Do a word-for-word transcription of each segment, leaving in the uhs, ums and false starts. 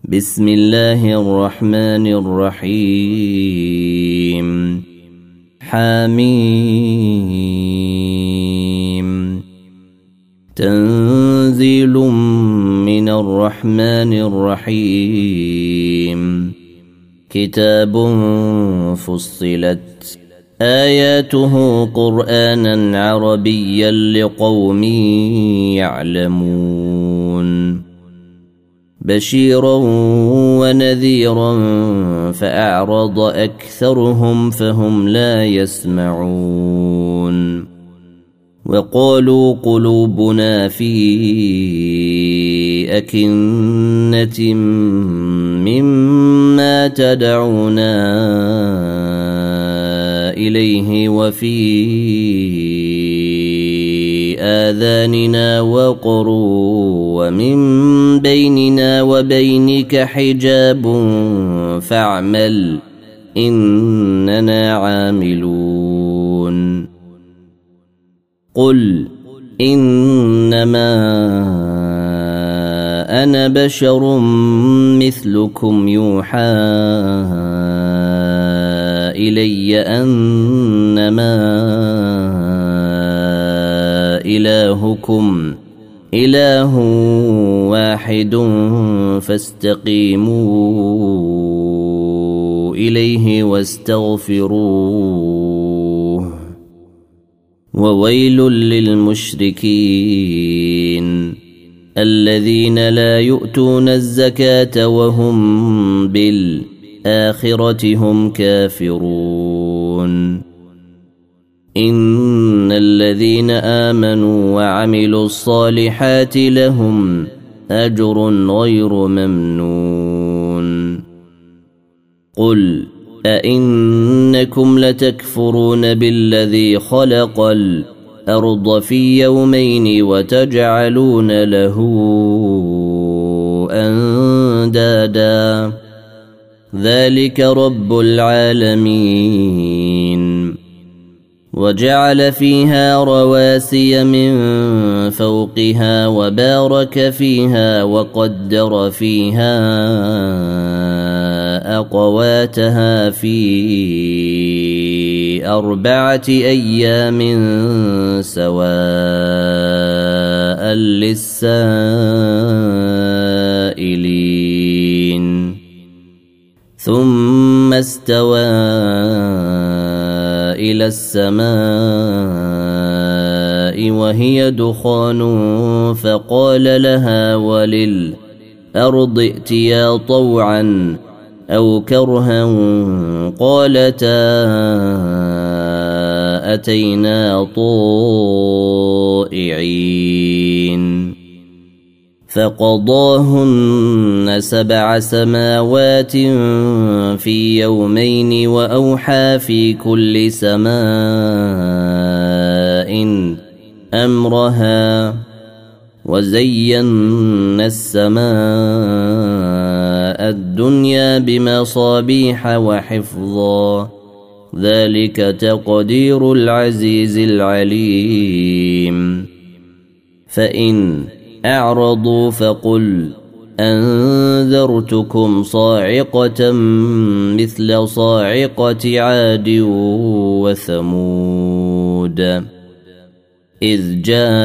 بسم الله الرحمن الرحيم حميم تنزيل من الرحمن الرحيم كتاب فصلت آياته قرآنا عربيا لقوم يعلمون بشيرا ونذيرا فأعرض أكثرهم فهم لا يسمعون وقالوا قلوبنا في أكنة مما تدعونا إليه وفي آذاننا وقر ومن بيننا وبينك حجاب فاعمل إننا عاملون قل إنما أنا بشر مثلكم يوحى إلي أنما إلهكم إله واحد فاستقيموا إليه واستغفروه وويل للمشركين الذين لا يؤتون الزكاة وهم بالآخرة هم كافرون إن الذين آمنوا وعملوا الصالحات لهم أجر غير ممنون قل أئنكم لتكفرون بالذي خلق الأرض في يومين وتجعلون له أندادا ذلك رب العالمين وجعل فيها رواسي من فوقها وبارك فيها وقدر فيها أقواتها في أربعة أيام سواء للسائلين ثم استوى إلى السماء وهي دخان فقال لها وللأرض ائتيا طوعا أو كرها قالتا أتينا طائعين فقضاهن سبع سماوات في يومين وأوحى في كل سماء أمرها وزينا السماء الدنيا بمصابيح وحفظا ذلك تقدير العزيز العليم فإن أعرضوا فقل أنذرتكم صاعقة مثل صاعقة عاد وثمود إذ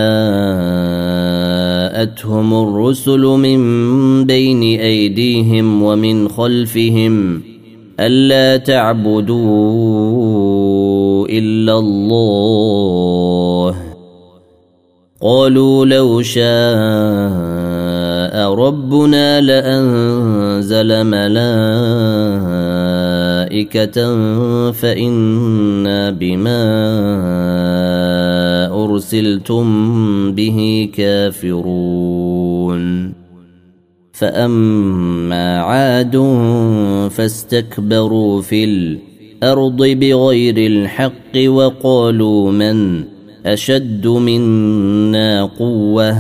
جاءتهم الرسل من بين أيديهم ومن خلفهم ألا تعبدوا إلا الله قالوا لو شاء ربنا لأنزل ملائكة فإنا بما أرسلتم به كافرون فأما عاد فاستكبروا في الأرض بغير الحق وقالوا من أشد منا قوة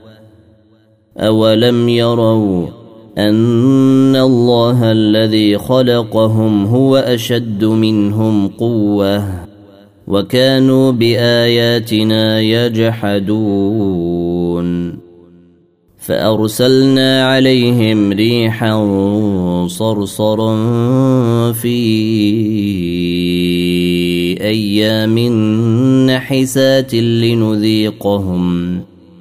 أولم يروا أن الله الذي خلقهم هو أشد منهم قوة وكانوا بآياتنا يجحدون فأرسلنا عليهم ريحا صرصرا في أيام نحسات لنذيقهم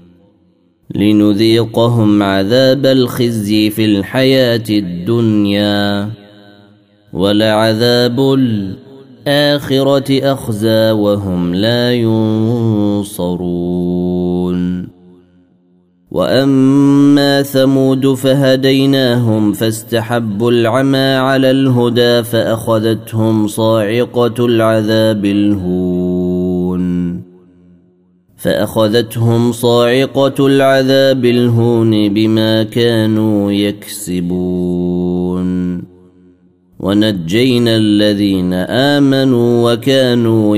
لنذيقهم عذاب الخزي في الحياة الدنيا ولعذاب الآخرة أخزى وهم لا ينصرون. وأما ثمود فهديناهم فاستحبوا العمى على الهدى فأخذتهم صاعقة العذاب الهون فأخذتهم صاعقة العذاب الهون بما كانوا يكسبون. ونجينا الذين آمنوا وكانوا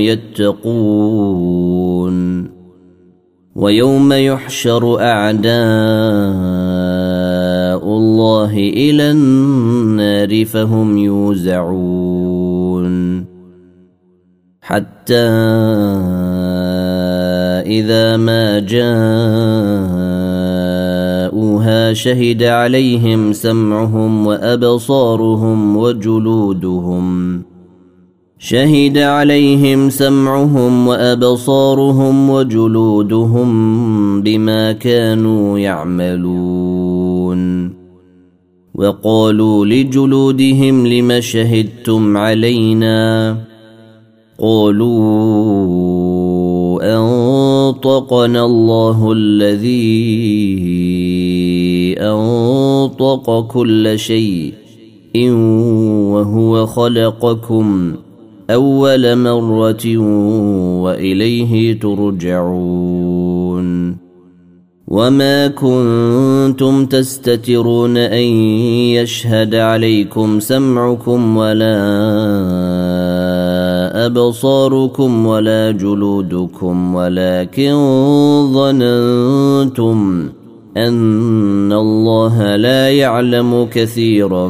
يتقون. ويوم يحشر أعداء الله إلى النار فهم يوزعون حتى إذا ما جاءوها شهد عليهم سمعهم وأبصارهم وجلودهم شهد عليهم سمعهم وأبصارهم وجلودهم بما كانوا يعملون. وقالوا لجلودهم لم شهدتم علينا قالوا أنطقنا الله الذي أنطق كل شيء وهو خلقكم أول مرة وإليه ترجعون. وما كنتم تستترون أن يشهد عليكم سمعكم ولا أبصاركم ولا جلودكم ولكن ظننتم أن الله لا يعلم كثيرا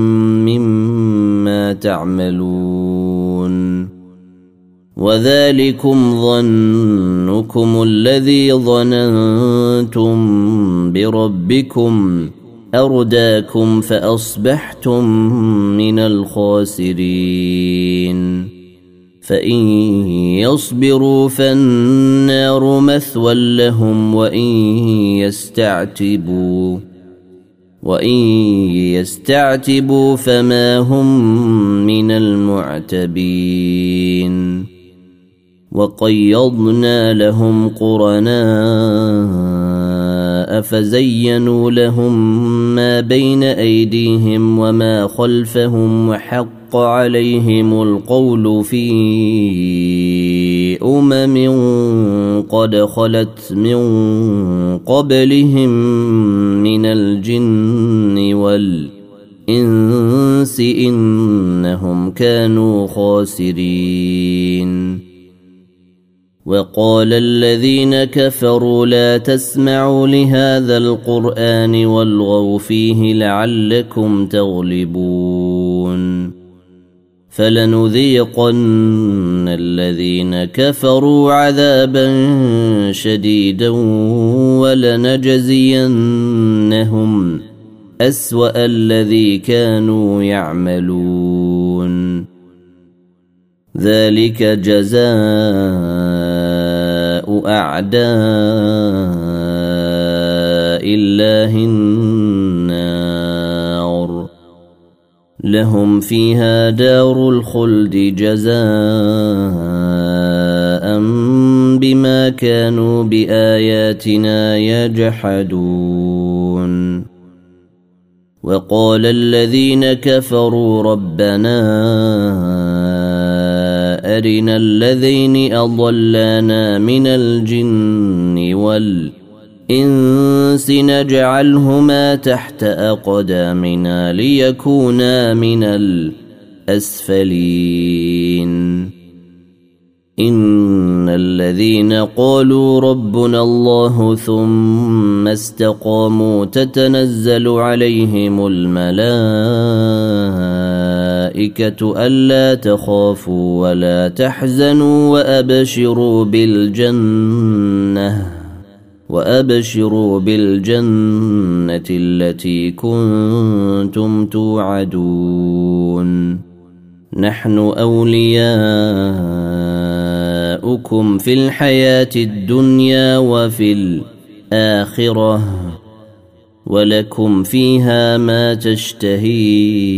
مما تعملون. وذلكم ظنكم الذي ظننتم بربكم أرداكم فأصبحتم من الخاسرين. فإن يصبروا فالنار مثوى لهم وإن يستعتبوا وإن يستعتبوا فما هم من المعتبين. وقيضنا لهم قرناء فزينوا لهم ما بين أيديهم وما خلفهم وحق عليهم القول في أمم قد خلت من قبلهم من الجن والإنس إنهم كانوا خاسرين. وقال الذين كفروا لا تسمعوا لهذا القرآن والغوا فيه لعلكم تغلبون. فلنذيقن الذين كفروا عذابا شديدا ولنجزينهم أسوأ الذي كانوا يعملون. ذلك جزاء أعداء الله النار لهم فيها دار الخلد جزاء بما كانوا بآياتنا يجحدون. وقال الذين كفروا ربنا أرنا الذين أضلانا من الجن والإنس نجعلهما تحت أقدامنا ليكونا من الأسفلين. إن الذين قالوا ربنا الله ثم استقاموا تتنزل عليهم الملائكة ألا تخافوا ولا تحزنوا وأبشروا بالجنة وأبشروا بالجنة التي كنتم توعدون نحن أولياؤكم في الحياة الدنيا وفي الآخرة ولكم فيها ما تشتهي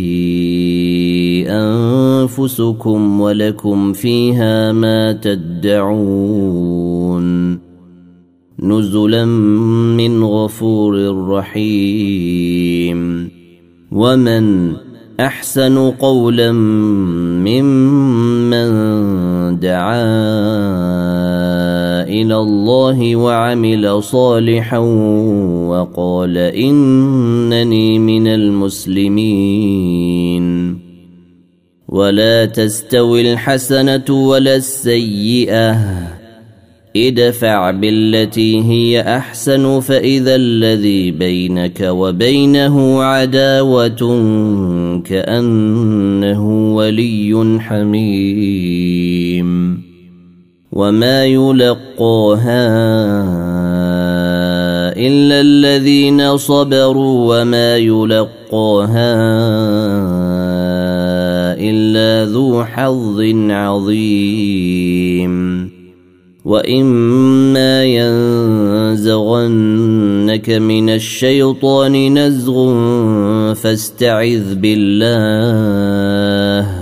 أنفسكم ولكم فيها ما تدعون نزلا من غفور رحيم ومن أحسن قولا ممن دعا إلى الله وعمل صالحا وقال إنني من المسلمين ولا تستوي الحسنة ولا السيئة ادفع بالتي هي أحسن فإذا الذي بينك وبينه عداوة كأنه ولي حميم وما يلقاها إلا الذين صبروا وما يلقاها إلا ذو حظ عظيم وإما ينزغنك من الشيطان نزغ فاستعذ بالله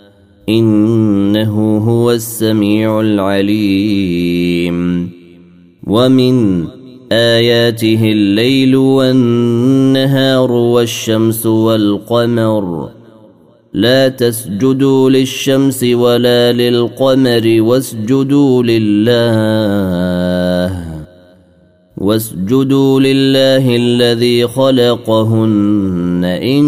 إنه هو السميع العليم ومن آياته الليل والنهار والشمس والقمر لا تسجدوا للشمس ولا للقمر واسجدوا لله واسجدوا لله الذي خلقهن إن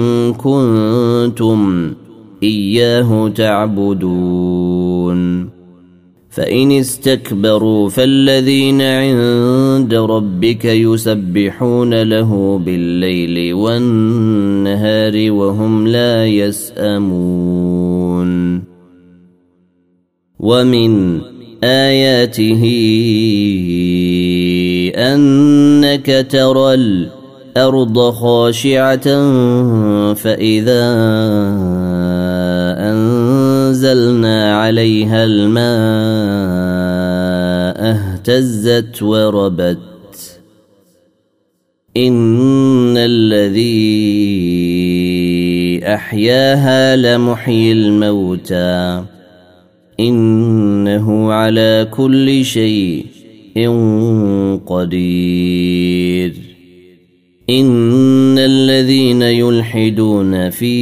كنتم إياه تعبدون فإن استكبروا فالذين عند ربك يسبحون له بالليل والنهار وهم لا يسأمون ومن آياته أنك ترى الأرض خاشعة فإذا أنزلنا عليها الماء اهتزت وربت إن الذي أحياها لمحيي الموتى إنه على كل شيء قدير إن الذين يلحدون في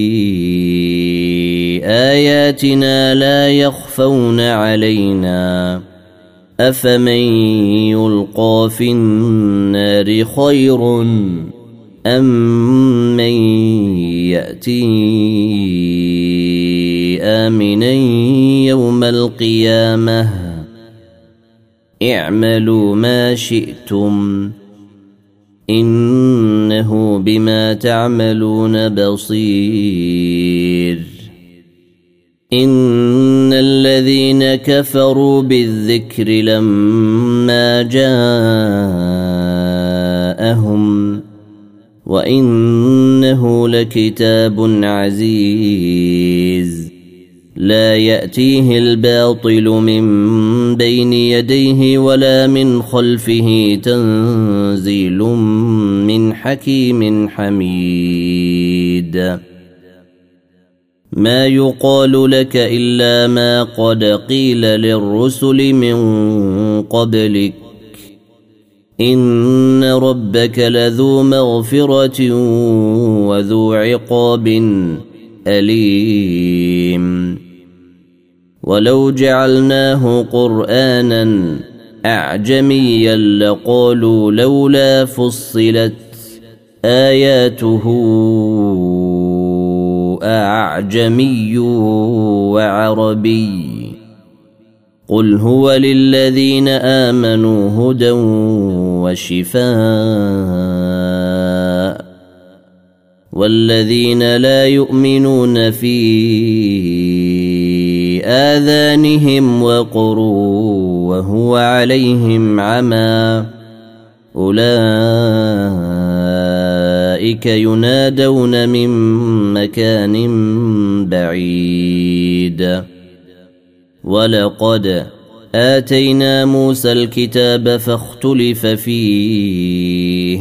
آياتنا لا يخفون علينا أفمن يلقى في النار خير أم من يأتي آمنا يوم القيامة اعملوا ما شئتم إنه بما تعملون بصير إن الذين كفروا بالذكر لما جاءهم وإنه لكتاب عزيز لا يأتيه الباطل من بين يديه ولا من خلفه تنزيل من حكيم حميد ما يقال لك إلا ما قد قيل للرسل من قبلك إن ربك لذو مغفرة وذو عقاب أليم ولو جعلناه قرآنا أعجميا لقالوا لولا فصلت آياته أعجمي وعربي قل هو للذين آمنوا هدى وشفاء والذين لا يؤمنون في آذانهم وقر وهو عليهم عمى أولئك ينادون من مكان بعيد ولقد آتينا موسى الكتاب فاختلف فيه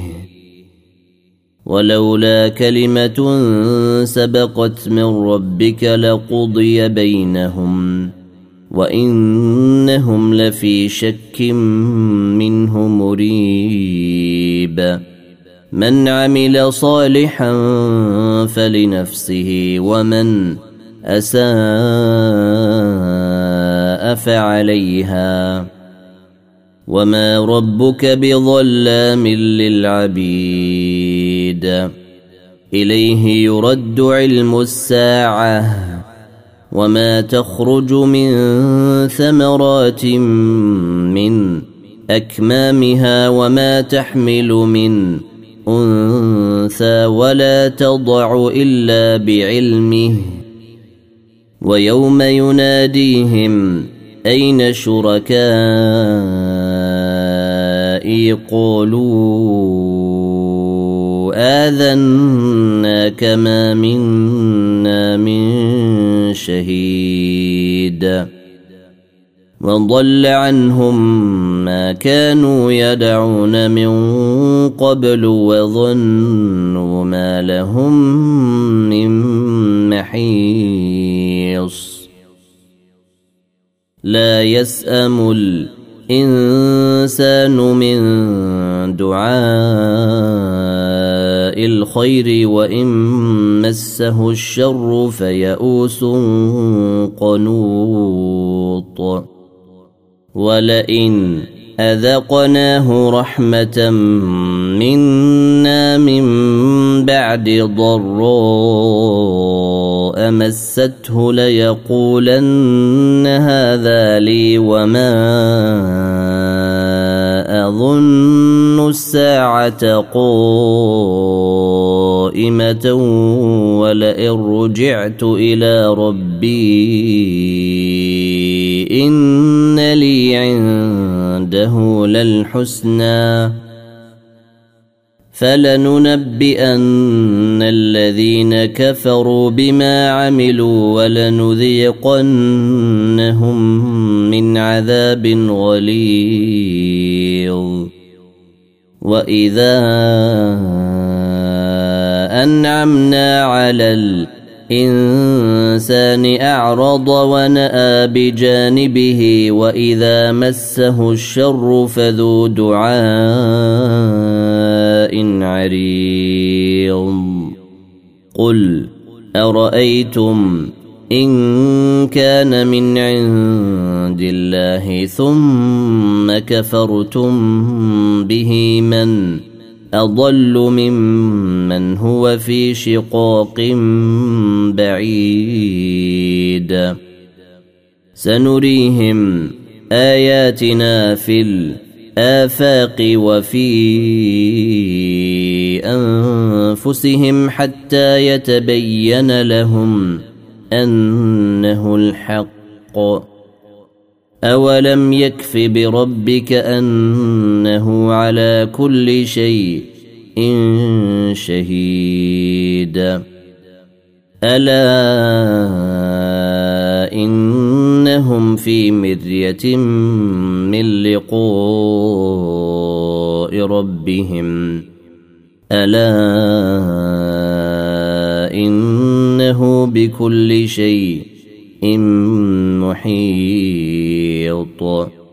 ولولا كلمة سبقت من ربك لقضي بينهم وإنهم لفي شك منه مريب من عمل صالحا فلنفسه ومن أساء فعليها وما ربك بظلام للعبيد إليه يرد علم الساعة وما تخرج من ثمرات من أكمامها وما تحمل من أنثى ولا تضع إلا بعلمه ويوم يناديهم أين شركائي قالوا آذناك ما منا من شهيد وضل عنهم ما كانوا يدعون من قبل وظنوا ما لهم من محيص لا يسأم الإنسان من دعاء الخير وإن مسه الشر فيئوس قنوط ولئن أذقناه رحمة منا من بعد ضراء مسته ليقولن هذا لي وما أظن الساعة قائمة ولئن رجعت إلى ربي إن لي عنده للحسنى فلننبئن الذين كفروا بما عملوا ولنذيقنهم من عذاب غليظ وإذا أنعمنا على الإنسان أعرض ونأى بجانبه وإذا مسه الشر فذو دعاء عريض قل أرأيتم إن كان من عند الله ثم كفرتم به من أضل ممن هو في شقاق بعيد سنريهم آياتنا في الآفاق وفي أنفسهم حتى يتبين لهم أنه الحق أولم يكف بربك أنه على كل شيء شهيد ألا إنهم في مرية من لقاء ربهم ألا إنه بكل شيء محيط